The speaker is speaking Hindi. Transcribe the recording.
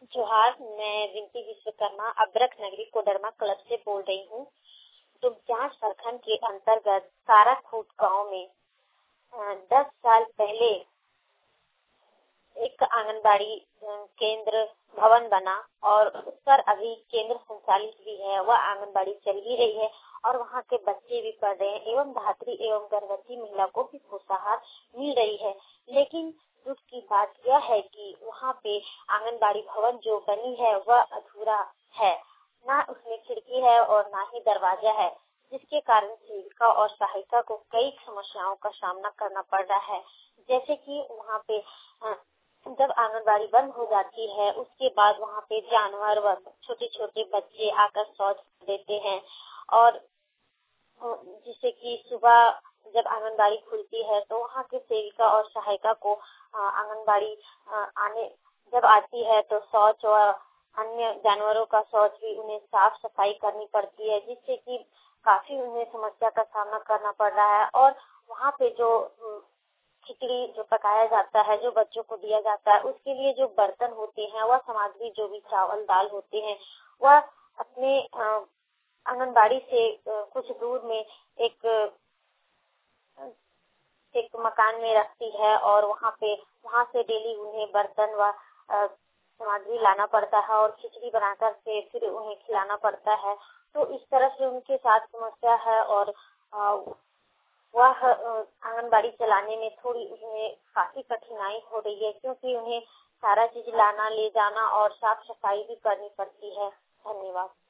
जोहार, मैं विनती विश्वकर्मा अब्रक नगरी कोडरमा क्लब से बोल रही हूँ। जांच प्रखंड के अंतर्गत साराखूट गांव में 10 साल पहले एक आंगनबाड़ी केंद्र भवन बना और उस पर अभी केंद्र संचालित भी है। वह आंगनबाड़ी चल भी रही है और वहाँ के बच्चे भी पढ़ रहे हैं एवं धात्री एवं गर्भवती महिला को भी पोषाहार मिल रही है। लेकिन दुख की बात यह है कि वहाँ पे आंगनबाड़ी भवन जो बनी है वह अधूरा है, ना उसमें खिड़की है और ना ही दरवाजा है, जिसके कारण सेविका और सहायिका को कई समस्याओं का सामना करना पड़ रहा है। जैसे कि वहाँ पे जब आंगनबाड़ी बंद हो जाती है उसके बाद वहाँ पे जानवर व छोटे छोटे बच्चे आकर शौच देते हैं और जिससे कि सुबह जब आंगनबाड़ी खुलती है तो वहाँ के सेविका और सहायिका को आंगनबाड़ी आने जब आती है तो शौच व अन्य जानवरों का शौच भी उन्हें साफ सफाई करनी पड़ती है, जिससे कि काफी उन्हें समस्या का सामना करना पड़ रहा है। और वहाँ पे जो खिचड़ी जो पकाया जाता है, जो बच्चों को दिया जाता है, उसके लिए जो बर्तन होते हैं वह सामग्री जो भी चावल दाल होते हैं वह अपने आंगनबाड़ी से कुछ दूर में एक मकान में रखती है और वहाँ से डेली उन्हें बर्तन व सामग्री लाना पड़ता है और खिचड़ी बनाकर के फिर उन्हें खिलाना पड़ता है। तो इस तरह से उनके साथ समस्या है और वह आंगनबाड़ी चलाने में थोड़ी उन्हें काफी कठिनाई हो रही है, क्योंकि उन्हें सारा चीज लाना ले जाना और साफ सफाई भी करनी पड़ती है। धन्यवाद।